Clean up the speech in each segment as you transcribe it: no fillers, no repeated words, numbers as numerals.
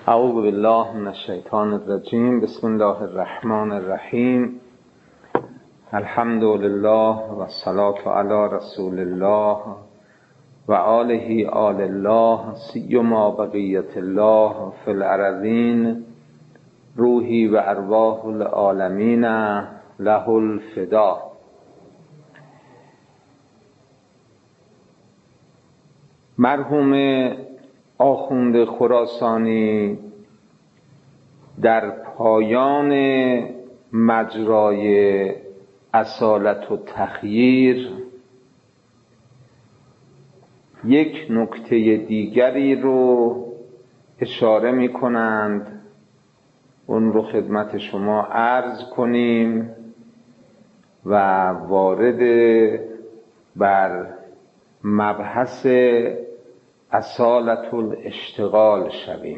اعوذ بالله من الشیطان الرجیم. بسم الله الرحمن الرحیم. الحمد لله و الصلاة علی رسول الله و آله آل الله سیما بقیت الله فی الارضین روحی و ارواح العالمین له الفدا. مرحوم آخوند خراسانی در پایان مجرای اصالت و تخییر یک نکته دیگری رو اشاره می کنند، اون رو خدمت شما عرض کنیم و وارد بر مبحث اصالت الاشتغال شویم.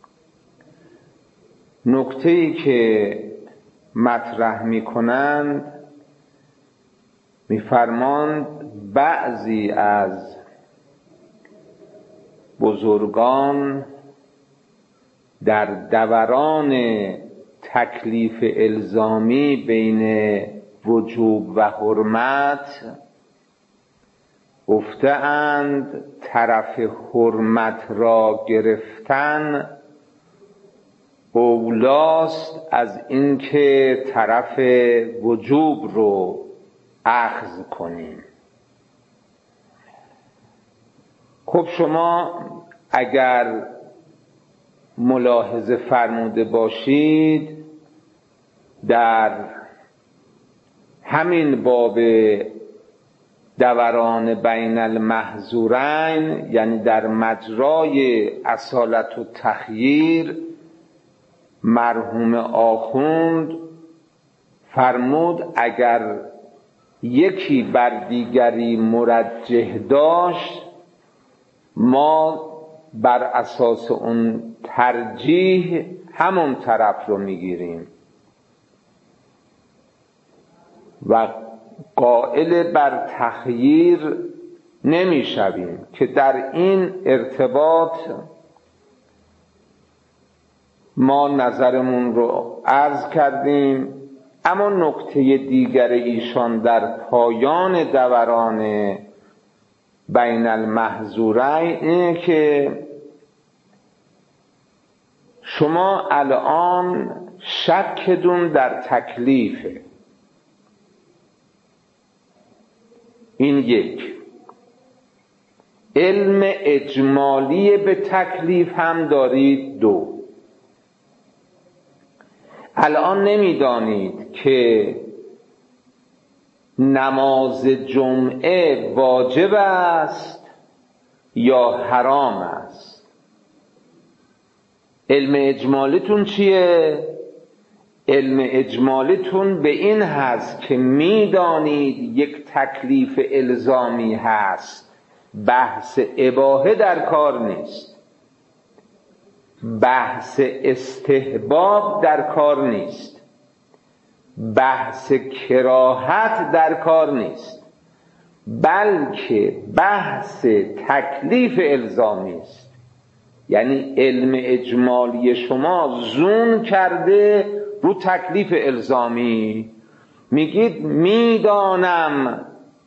نکته‌ای که مطرح می کنند، می فرماند بعضی از بزرگان در دوران تکلیف الزامی بین وجوب و حرمت گفته‌اند طرف حرمت را گرفتن اولاست از اینکه طرف وجوب رو اخذ کنیم. خب شما اگر ملاحظه فرموده باشید، در همین باب دوران بین المحظورین، یعنی در مجرای اصالت و تخییر، مرحوم آخوند فرمود اگر یکی بر دیگری مرجح داشت، ما بر اساس اون ترجیح همون طرف رو میگیریم و قائل بر تخییر نمیشویم، که در این ارتباط ما نظرمون رو عرض کردیم. اما نکته دیگر ایشان در پایان دوران بین المحظورین اینه که شما الان شکتون در تکلیفه. این یک. علم اجمالی به تکلیف هم دارید. دو، الان نمیدانید که نماز جمعه واجب است یا حرام است. علم اجمالیتون چیه؟ علم اجمالیتون به این هست که میدانید یک تکلیف الزامی هست، بحث اباحه در کار نیست، بحث استحباب در کار نیست، بحث کراهت در کار نیست، بلکه بحث تکلیف الزامی است. یعنی علم اجمالی شما زوم کرده رو تکلیف الزامی. میگید میدانم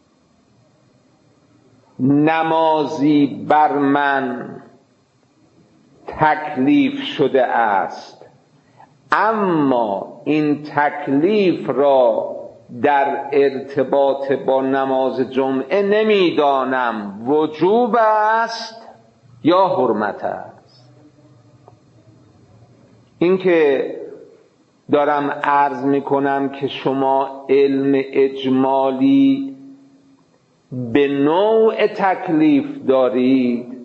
نمازی بر من تکلیف شده است، اما این تکلیف را در ارتباط با نماز جمعه نمیدانم وجوب است یا حرمت است. این که دارم عرض میکنم که شما علم اجمالی به نوع تکلیف دارید،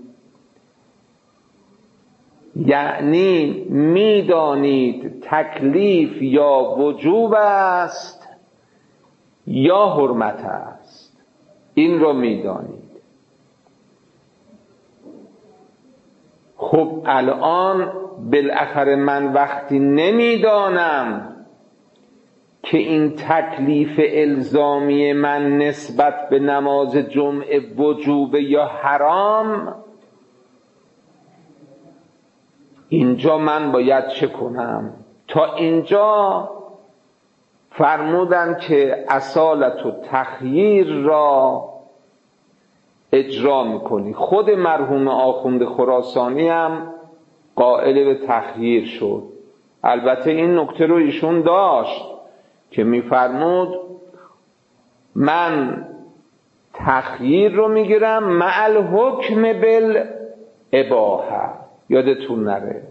یعنی میدانید تکلیف یا وجوب است یا حرمت است. این رو میدانید. خب الان بالاخره من وقتی نمیدانم که این تکلیف الزامی من نسبت به نماز جمعه وجوب یا حرام، اینجا من باید چه کنم؟ تا اینجا فرمودن که اصالت و تخییر را اجرا میکنی. خود مرحوم آخوند خراسانی هم قائل به تخییر شد. البته این نکته رو ایشون داشت که میفرمود من تخییر رو میگیرم مع الحکم بالاباحه. یادتون نره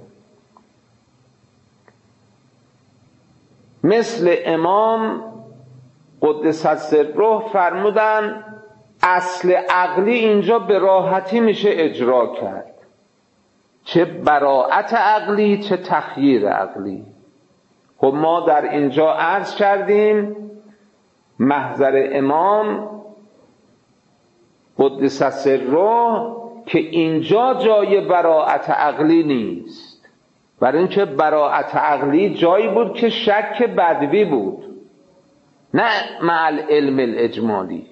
مثل امام قدس سره فرمودن اصل عقلی اینجا به راحتی میشه اجرا کرد، چه براءت عقلی چه تخییر عقلی. خب ما در اینجا عرض کردیم محضر امام قدس سره که اینجا جای براءت عقلی نیست، برای اینکه براءت عقلی جایی بود که شک بدوی بود، نه مع العلم الاجمالی.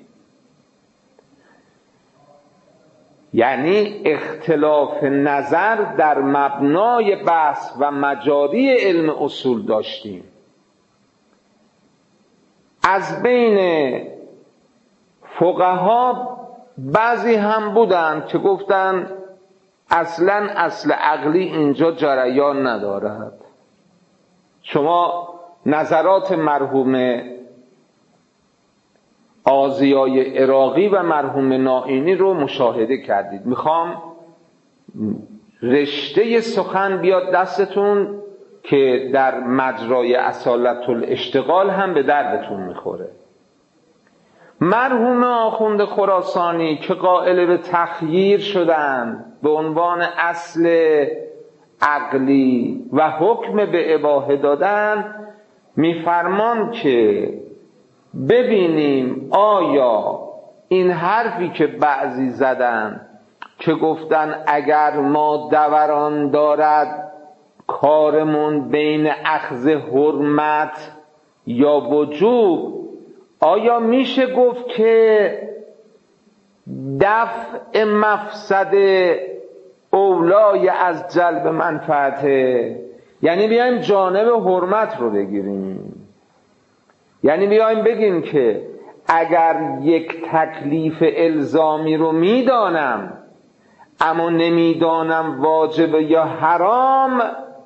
یعنی اختلاف نظر در مبنای بحث و مجاری علم اصول داشتیم. از بین فقها بعضی هم بودن که گفتن اصلا اصل عقلی اینجا جریان ندارد. شما نظرات مرحوم آزیای عراقی و مرحوم نائینی رو مشاهده کردید. میخوام رشته سخن بیاد دستتون که در مجرای اصالت الاشتغال هم به دردتون میخوره. مرحوم آخوند خراسانی که قائل به تخییر شدن به عنوان اصل عقلی و حکم به اباحه دادن، میفرمان که ببینیم آیا این حرفی که بعضی زدن که گفتن اگر ما دوران دارد کارمون بین اخذ حرمت یا وجوب، آیا میشه گفت که دفع مفسده اولای از جلب منفعته؟ یعنی بیایم جانب حرمت رو بگیریم، یعنی بیایم بگیم که اگر یک تکلیف الزامی رو میدانم اما نمیدانم واجب یا حرام،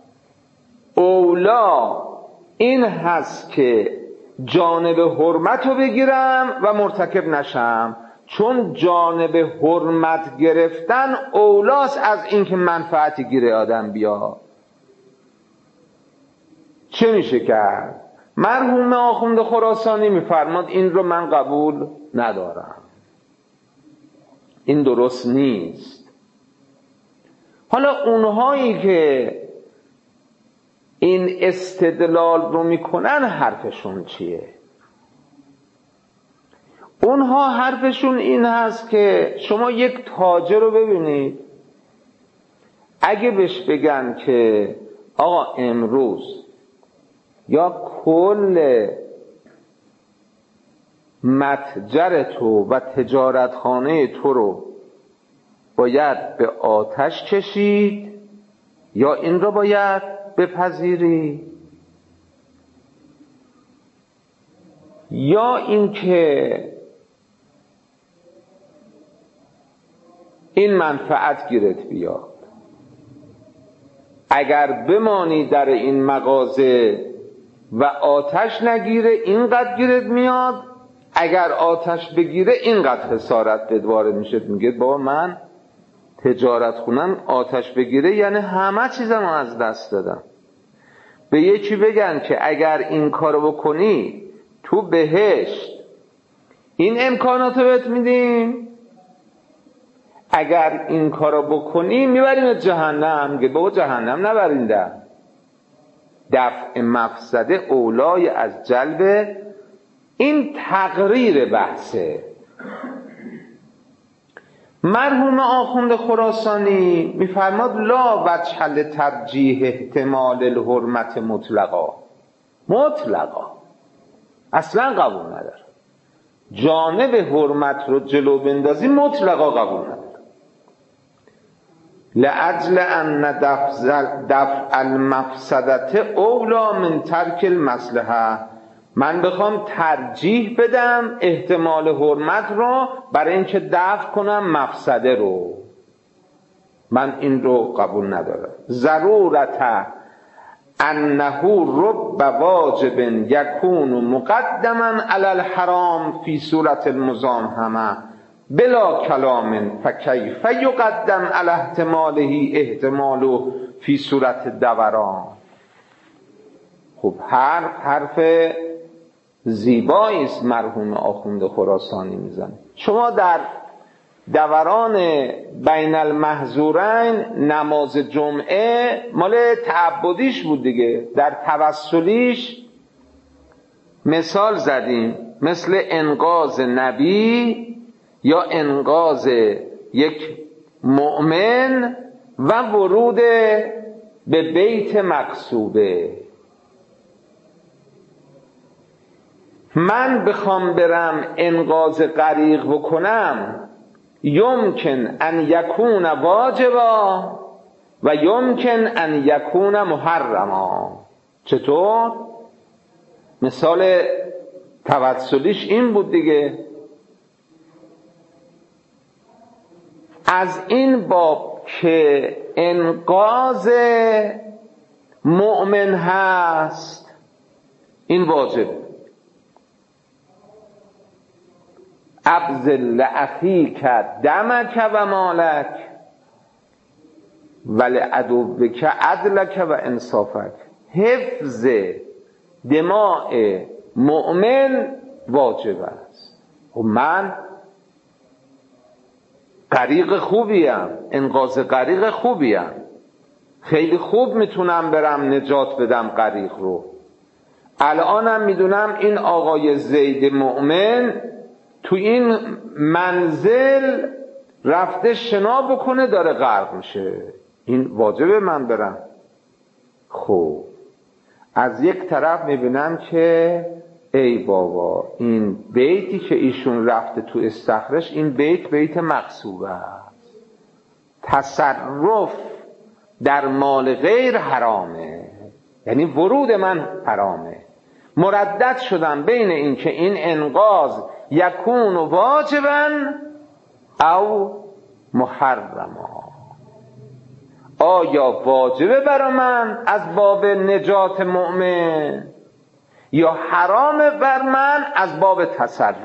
اولا این هست که جانب حرمت رو بگیرم و مرتکب نشم، چون جانب حرمت گرفتن اولاست از این که منفعتی گیره آدم بیا. چه میشه کرد؟ مرحوم آخوند خراسانی میفرماد این رو من قبول ندارم، این درست نیست. حالا اونهایی که این استدلال رو میکنن حرفشون چیه؟ اونها حرفشون این هست که شما یک تاجر رو ببینید، اگه بهش بگن که آقا امروز یا کل متجر تو و تجارتخانه تو رو باید به آتش کشید یا این رو باید بپذیری، یا اینکه این منفعت گیرت بیاد، اگر بمانی در این مغازه و آتش نگیره اینقدر گیرت میاد، اگر آتش بگیره اینقدر خسارت بدواره میشه. میگه بابا من تجارت خونم آتش بگیره یعنی همه چیزم از دست دادم. به یکی بگن که اگر این کارو بکنی تو بهشت این امکاناتو بهت میدیم، اگر این کارو بکنی میبریم جهنم. میگه بابا جهنم نبریندم. دفع مفسده اولای از جلب، این تقریر بحثه. مرحوم آخوند خراسانی میفرماد لا وجه لترجیح احتمال الحرمت مطلقا اصلا قبول نداره. جانب حرمت رو جلو بندازی مطلقا قبول نداره. لأجل ان دفع المفسدت اولا من ترک المصلحه، من بخوام ترجیح بدم احتمال حرمت رو برای اینکه دفع کنم مفسده رو. من این رو قبول ندارم. ضرورت انه رب واجب یکون مقدما علی الحرام فی صورت المزاحمه بلا کلام فکیف یقدم علی احتماله احتمال فی صورت دوران. خب حرف زیبایی است مرحوم آخوند خراسانی میزنه. شما در دوران بین المحظورین نماز جمعه مال تعبدیش بود دیگه، در توسلیش مثال زدیم مثل انقاذ نبی یا انقاذ یک مؤمن و ورود به بیت مقصوبه. من بخوام برم انقاذ غریق بکنم یمکن ان یکون واجبا و یمکن ان یکون محرما. چطور؟ مثال توسلیش این بود دیگه. از این باب که انقاذ مؤمن هست این واجب. ابذل لاخیک دمک و مالک ولعدوک عدلک و انصافک. حفظ دماء مؤمن واجب است. و من غریق خوبیم، انقاذ غریق خوبیم، خیلی خوب میتونم برم نجات بدم غریق رو. الانم میدونم این آقای زید مؤمن تو این منزل رفته شنا بکنه داره غرق میشه، این واجبه من برم. خب از یک طرف میبینم که ای بابا این بیتی که ایشون رفته تو استخرش این بیت مقصوبه است، تصرف در مال غیر حرامه، یعنی ورود من حرامه. مردد شدم بین این که این انقاذ یکون واجبا او محرما. آیا واجبه برای من از باب نجات مؤمن یا حرامه بر من از باب تصرف؟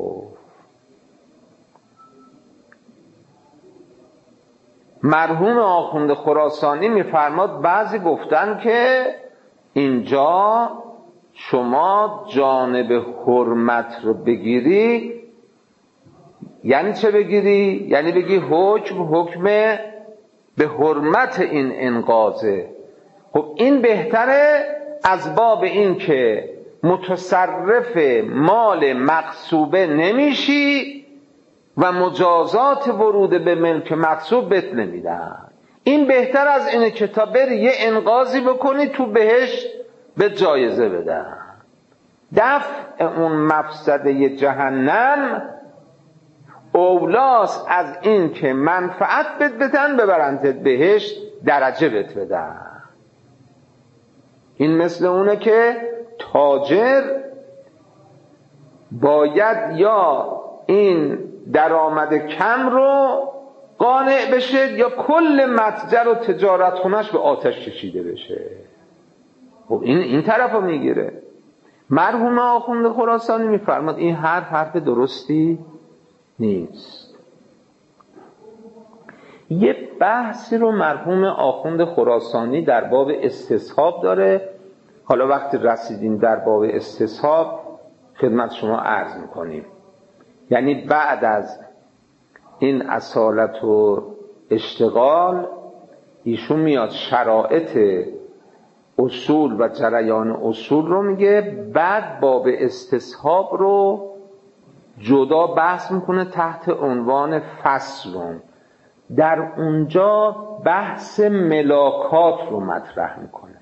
مرحوم آخوند خراسانی میفرماد بعضی گفتن که اینجا شما جانب حرمت رو بگیری یعنی چه بگیری؟ یعنی بگی حکم به حرمت این انقاذه. خب این بهتره از باب این که متصرف مال مغصوبه نمیشی و مجازات ورود به ملک مغصوب بهت نمیدن. این بهتر از اینه که تا بری یه انقاذی بکنی تو بهشت به جایزه بدن. دفع اون مفسده جهنم اولاست از این که منفعت بدن ببرندت بهشت، درجه بدن. این مثل اونه که تاجر باید یا این درآمد کم رو قانع بشه یا کل متجر و تجارت خونش به آتش کشیده بشه. خب این طرف رو میگیره. مرحوم آخوند خراسانی میفرماد این حرف درستی نیست. یه بحثی رو مرحوم آخوند خراسانی در باب استصحاب داره. حالا وقتی رسیدیم در باب استصحاب خدمت شما عرض میکنیم. یعنی بعد از این اصالت و اشتغال ایشون میاد شرایط اصول و جریان اصول رو میگه، بعد باب استصحاب رو جدا بحث میکنه تحت عنوان فصل. در اونجا بحث ملاکات رو مطرح میکنه،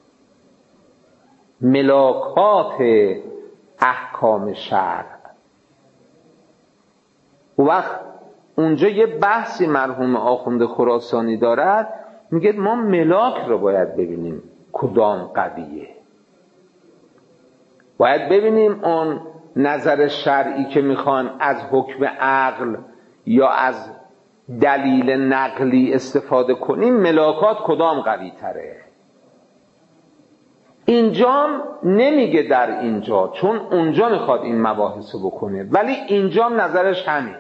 ملاکات احکام شرع. و وقت اونجا یه بحثی مرحوم آخوند خراسانی دارد، میگه ما ملاک رو باید ببینیم کدام قویه، باید ببینیم اون نظر شرعی که میخوان از حکم عقل یا از دلیل نقلی استفاده کنیم، ملاکات کدام قوی تره. اینجام نمیگه در اینجا، چون اونجا میخواد این مباحث بکنه، ولی اینجام نظرش همینه.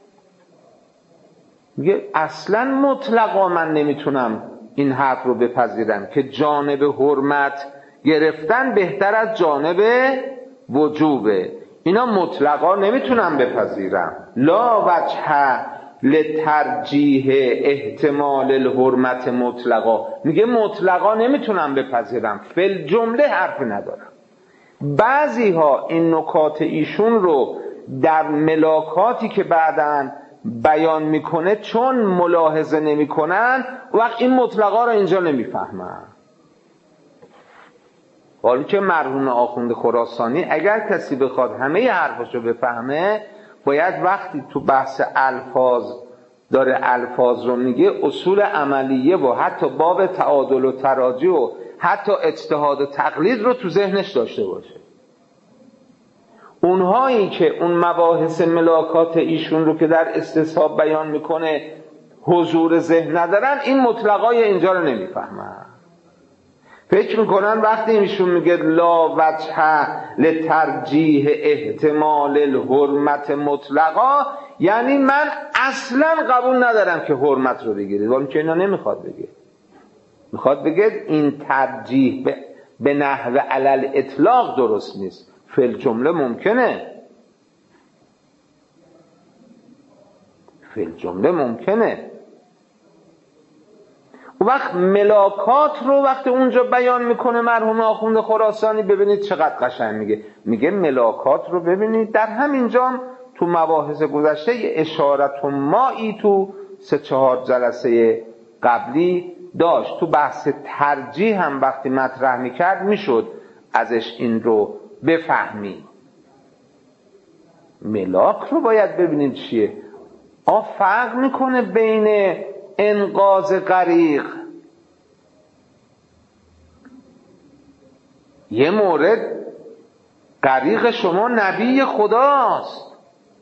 میگه اصلا مطلقا من نمیتونم این حرف رو بپذیرم که جانب حرمت گرفتن بهتر از جانب وجوبه. اینا مطلقا نمیتونم بپذیرم. لا وجه لترجیح احتمال الحرمت مطلقا، میگه مطلقا نمیتونم بپذیرم، فل جمله حرف ندارم. بعضی ها این نکات ایشون رو در ملاکاتی که بعداً بیان میکنه چون ملاحظه نمیکنن، وقت این مطلقا رو اینجا نمیفهمن. حالا که مرحوم آخوند خراسانی اگر کسی بخواد همه حرفشو بفهمه، باید وقتی تو بحث الفاظ داره الفاظ رو میگه، اصول عملیه و حتی باب تعادل و تراجی و حتی اجتهاد و تقلید رو تو ذهنش داشته باشه. اونهایی که اون مباحث ملاکات ایشون رو که در استصحاب بیان میکنه حضور ذهن ندارن، این مطلقای اینجا رو نمیفهمن. فکر میکنن وقتی ایشون میگه لا وجه لترجیح احتمال الحرمت مطلقا، یعنی من اصلا قبول ندارم که حرمت رو بگیرید، ولی که اینا نمیخواد بگه. میخواد بگه این ترجیح به نحو علل اطلاق درست نیست، فل جمله ممکنه، فل جمله ممکنه. و وقت ملاکات رو وقتی اونجا بیان میکنه مرحوم آخوند خراسانی، ببینید چقدر قشنگ میگه. میگه ملاکات رو ببینید، در همینجا تو مباحث گذشته اشارت مایی تو 3-4 جلسه قبلی داشت، تو بحث ترجیح هم وقتی مطرح میکرد میشد ازش این رو بفهمی. ملاک رو باید ببینید چیه. فرق میکنه بین انقاذ غریق، یه مورد غریق شما نبی خداست،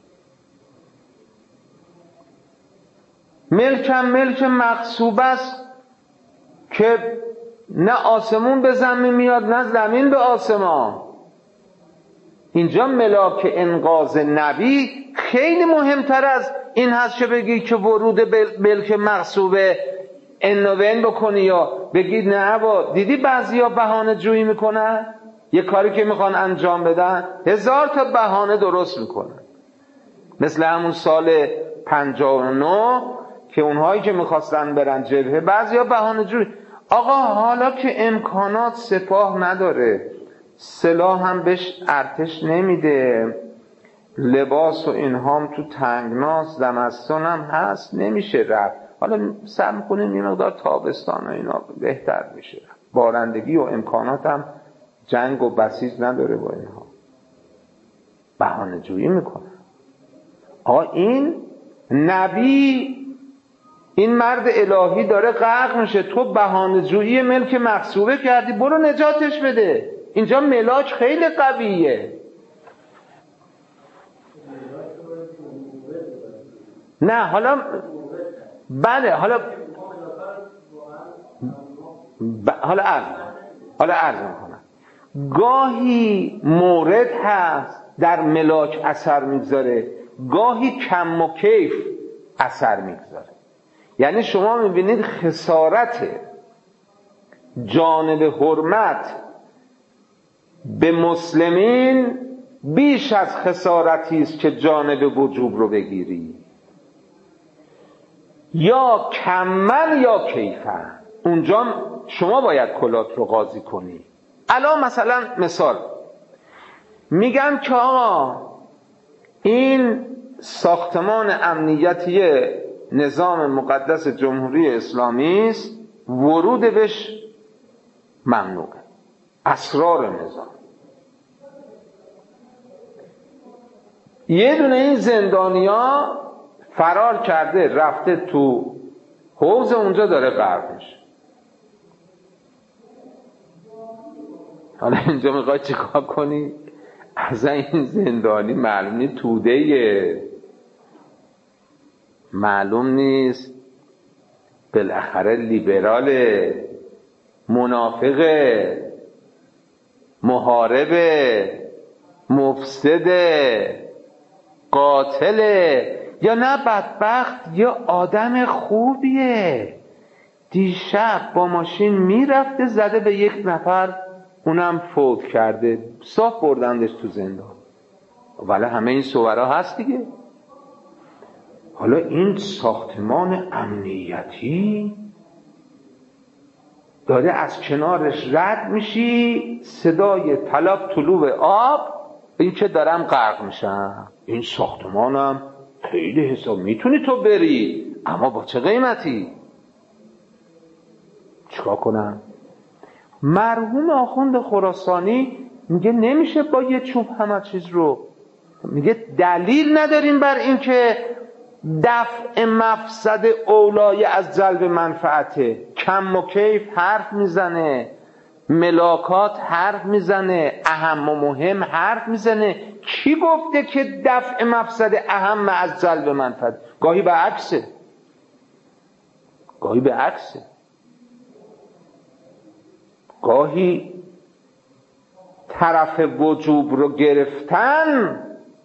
ملکم ملک مغصوب است که نه آسمون به زمین میاد نه زمین به آسمان. اینجا ملاک انقاذ نبی خیلی مهمتر از این هست که بگی که ورود ملک مغصوبه انوین بکنی یا بگید نه با. دیدی بعضیا بهانه جویی میکنن، یه کاری که میخوان انجام بدن 1000 تا بهانه درست میکنن، مثل همون سال 59 که اونهایی که میخواستن برن جبهه بعضیا بهانه جویی. آقا حالا که امکانات سپاه نداره، سلاح هم بهش ارتش نمیده، لباس و اینهام تو تنگناست، زمستان هم هست، نمیشه رفت. حالا سعی میکنیم یه مقدار تابستان و اینا بهتر میشه، بارندگی و امکانات هم جنگ و بسیج نداره با اینها، بهانه جویی میکنه. این نبی، این مرد الهی داره غرق میشه، تو بهانه جویی ملک مغصوبه کردی، برو نجاتش بده. اینجا ملاک خیلی قویه. نه حالا بله، حالا عرض میکنم. گاهی مورد هست در ملاک اثر میگذاره، گاهی کم و کیف اثر میگذاره. یعنی شما میبینید خسارت جانب حرمت به مسلمین بیش از خسارتی است که جانب وجوب رو بگیری، یا کمن یا کیفن. اونجا شما باید کلات رو قاضی کنی. الان مثلا مثال میگن که آقا این ساختمان امنیتی نظام مقدس جمهوری اسلامی است، ورود بهش ممنوعه، اسرار نظام. یه دونه این زندانیا فرار کرده رفته تو حوض، اونجا داره غرق میشه. حالا اینجا میخوای چیکار کنی؟ از این زندانی معلوم نیست توده، معلوم نیست بالاخره لیبرال، منافق، محارب، مفسد، قاتل، یا نه بدبخت یا آدم خوبیه. دیشب با ماشین میرفته زده به یک نفر، اونم فوت کرده، صاف بردندش تو زندان. ولی همه این صورا هست دیگه. حالا این ساختمان امنیتی داره از کنارش رد میشی، صدای طلب طلوع آب، این که دارم غرق میشم. این ساختمانم خیلی حساب، میتونی تو بری، اما با چه قیمتی؟ چیکار کنم؟ مرحوم آخوند خراسانی میگه نمیشه با یه چوب همه چیز رو، میگه دلیل نداریم بر این که دفع مفسد اولای از جلب منفعته. کم و کیف حرف میزنه، ملاکات حرف میزنه، اهم و مهم حرف میزنه. کی گفته که دفع مفسد اهم از جلب منفعت؟ گاهی به عکسه، گاهی به عکسه. گاهی طرف وجوب رو گرفتن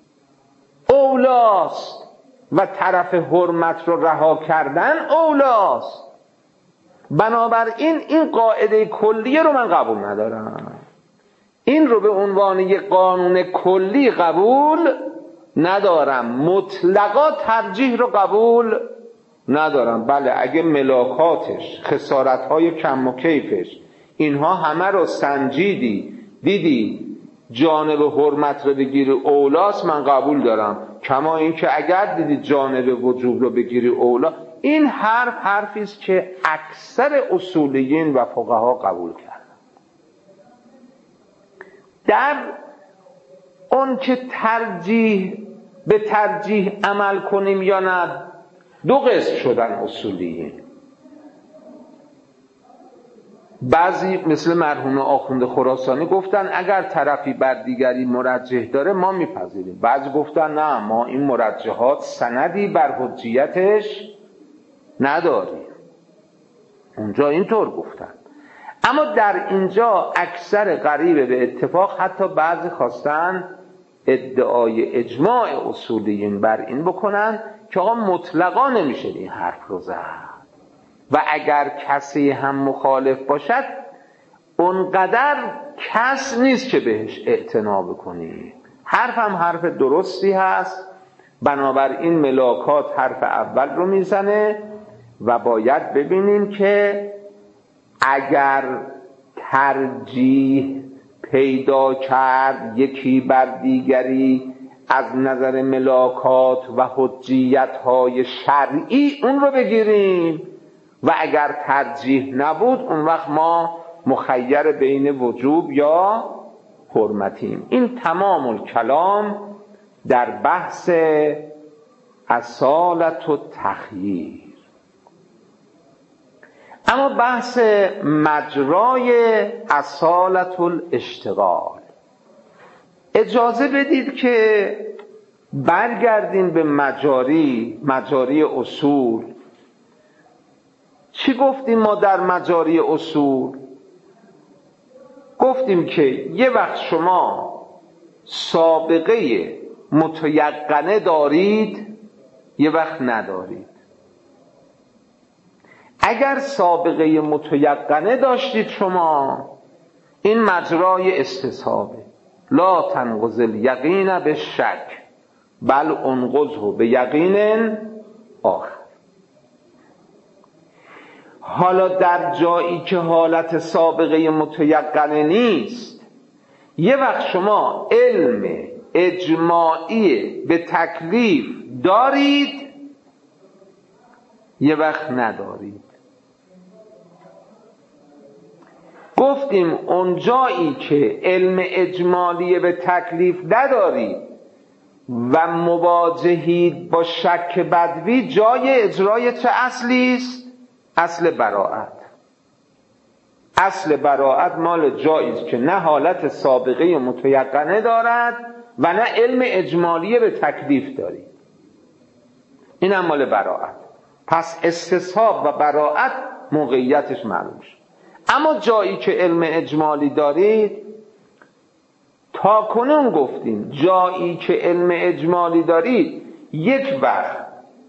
اولاست و طرف حرمت رو رها کردن اولاست. بنابراین این قاعده کلیه رو من قبول ندارم، این رو به عنوان یک قانون کلی قبول ندارم، مطلقا ترجیح رو قبول ندارم. بله اگه ملاکاتش، خسارت‌های کم و کیفش، اینها همه رو سنجیدی دیدی جانب حرمت رو بگیری اولاست، من قبول دارم. کما این که اگر دیدی جانب وجوب رو بگیری اولا، این حرفی است که اکثر اصولیین و فقها قبول کردن. در اون که به ترجیح عمل کنیم یا نه، دو قسم شدن اصولیین. بعضی مثل مرحوم آخوند خراسانی گفتن اگر طرفی بر دیگری مرجح داره ما میپذیریم. بعضی گفتن نه، ما این مرجحات سندی بر حجیتش نداریم. اونجا اینطور گفتن. اما در اینجا اکثر قریب به اتفاق، حتی بعضی خواستن ادعای اجماع اصولیین بر این بکنن که آقا مطلقا نمیشه این حرف رو زد و اگر کسی هم مخالف باشد اونقدر کس نیست که بهش اعتنا بکنی. حرف هم حرف درستی هست. بنابراین ملاکات حرف اول رو میزنه و باید ببینیم که اگر ترجیح پیدا کرد یکی بر دیگری از نظر ملاکات و حجیت‌های شرعی، اون رو بگیریم، و اگر ترجیح نبود اون وقت ما مخیر بین وجوب یا حرمتیم. این تمام الکلام در بحث اصالت و تخییر. اما بحث مجرای اصالت الاشتغال، اجازه بدید که برگردیم به مجاری اصول. چی گفتیم ما در مجاری اصول؟ گفتیم که یه وقت شما سابقه متیقنه دارید، یه وقت ندارید. اگر سابقه متیقنه داشتید شما، این مجرای استصحابه. لا تنقض الیقین بالشک بل انقضه بیقین آخر. حالا در جایی که حالت سابقه متیقنه نیست، یه وقت شما علم اجماعی به تکلیف دارید، یه وقت ندارید. گفتیم اون جایی که علم اجمالی به تکلیف ندارید و مواجهید با شک بدوی جای اجرای چه اصلی است؟ اصل براءت. اصل براءت مال جایی است که نه حالت سابقه متیقنه دارد و نه علم اجمالی به تکلیف دارید. این هم مال براءت. پس استصحاب و براءت موقعیتش معلوم شد. اما جایی که علم اجمالی دارید، تا کنون گفتیم جایی که علم اجمالی دارید یک وقت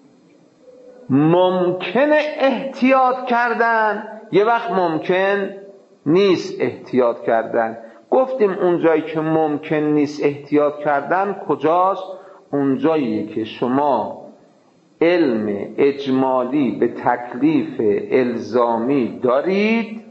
ممکنه احتیاط کردن، یه وقت ممکن نیست احتیاط کردن. گفتیم اون جایی که ممکن نیست احتیاط کردن کجاست؟ اون جایی که شما علم اجمالی به تکلیف الزامی دارید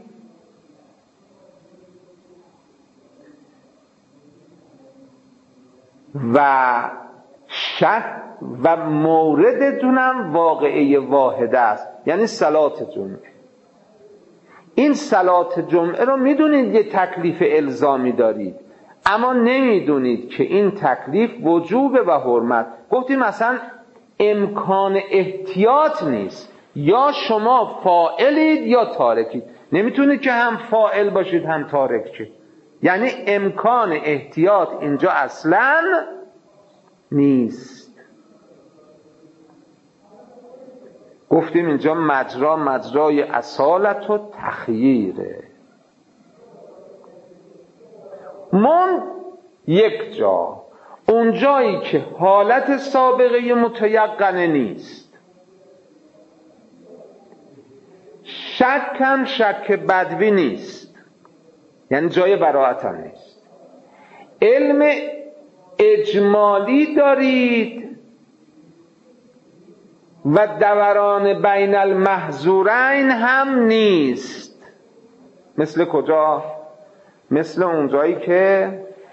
و شک و موردتونم واقعه واحده است، یعنی صلات جمعه. این صلات جمعه رو میدونید یه تکلیف الزامی دارید، اما نمیدونید که این تکلیف وجوب و حرمت. گفتیم مثلا امکان احتیاط نیست، یا شما فاعلید یا تارکید، نمیتونید که هم فاعل باشید هم تارک شید. یعنی امکان احتیاط اینجا اصلا نیست. گفتیم اینجا مجرای اصالت و تخییره. یک جا، اون جایی که حالت سابقه متیقنه نیست، شک بدوی نیست، یعنی جای براءت هم نیست، علم اجمالی دارید و دوران بین المحظورین هم نیست. مثل کجا؟ مثل اون جایی که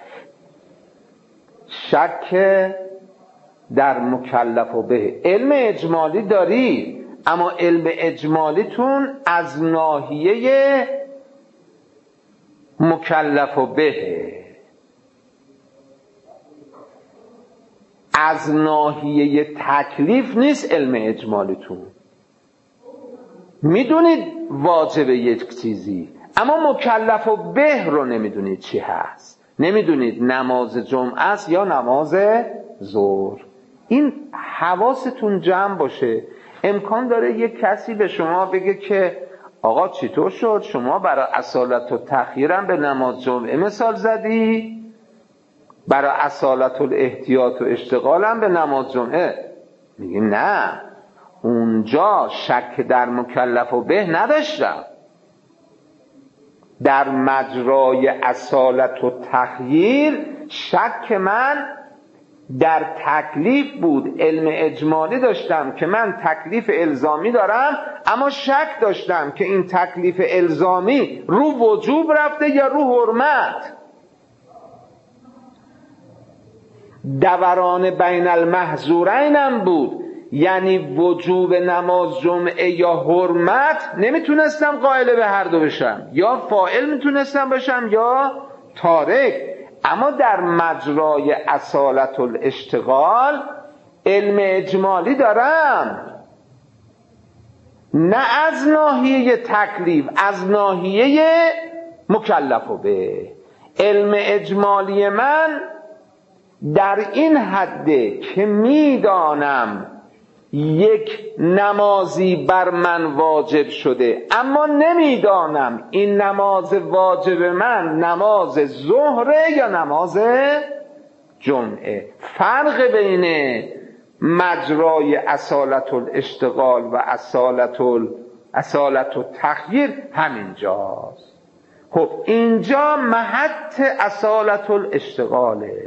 شک در مکلف به. علم اجمالی دارید اما علم اجمالیتون از ناحیه مکلف به، از ناحیه تکلیف نیست. علم اجمالیتون میدونید واجب یک چیزی، اما مکلف به رو نمیدونید چی هست. نمیدونید نماز جمعه است یا نماز ظهر. این حواستون جمع باشه. امکان داره یک کسی به شما بگه که آقا چطور شد شما برای اصالت و تخییرم به نماز جمعه مثال زدی، برای اصالت الاحتیاط و اشتغالم به نماز جمعه؟ میگیم نه، اونجا شک در مکلف و به نداشتم، در مجرای اصالت و تخییر شک من در تکلیف بود. علم اجمالی داشتم که من تکلیف الزامی دارم، اما شک داشتم که این تکلیف الزامی رو وجوب رفته یا رو حرمت. دوران بین المحظورین هم بود، یعنی وجوب نماز جمعه یا حرمت نمیتونستم قائل به هر دو بشم، یا فاعل میتونستم بشم یا تارک. اما در مجرای اصالت الاشتغال علم اجمالی دارم، نه از ناحیه تکلیف، از ناحیه مکلف به. علم اجمالی من در این حده که میدانم یک نمازی بر من واجب شده، اما نمیدانم این نماز واجب من نماز ظهره یا نماز جمعه. فرق بین مجرای اصالت الاشتغال و اصالت التخییر همینجاست. خب اینجا محط اصالت الاشتغاله،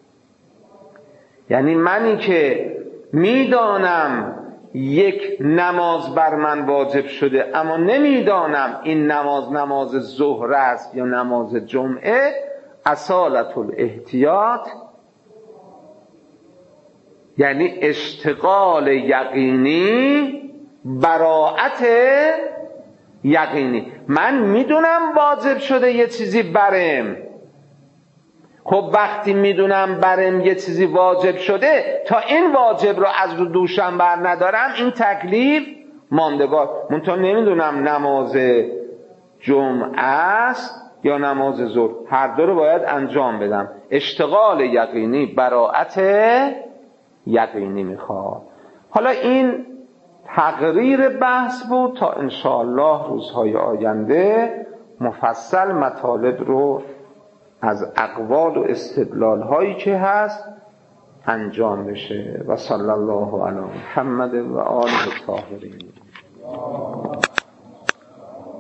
یعنی منی که میدانم یک نماز بر من واجب شده اما نمیدانم این نماز ظهر است یا نماز جمعه، اصالت الاحتیاط یعنی اشتغال یقینی، براءت یقینی. من میدونم واجب شده یه چیزی برم، خب وقتی میدونم برم یه چیزی واجب شده، تا این واجب رو از رو دوشم بر ندارم، این تکلیف ماندگار. منتها نمیدونم نماز جمعه است یا نماز ظهر، هر دو رو باید انجام بدم. اشتغال یقینی براءت یقینی میخواد. حالا این تقریر بحث بود تا انشاءالله روزهای آینده مفصل مطالب رو از اقوال و استدلال هایی که هست انجام بشه. و صلی الله علی محمد و آله الطاهرین.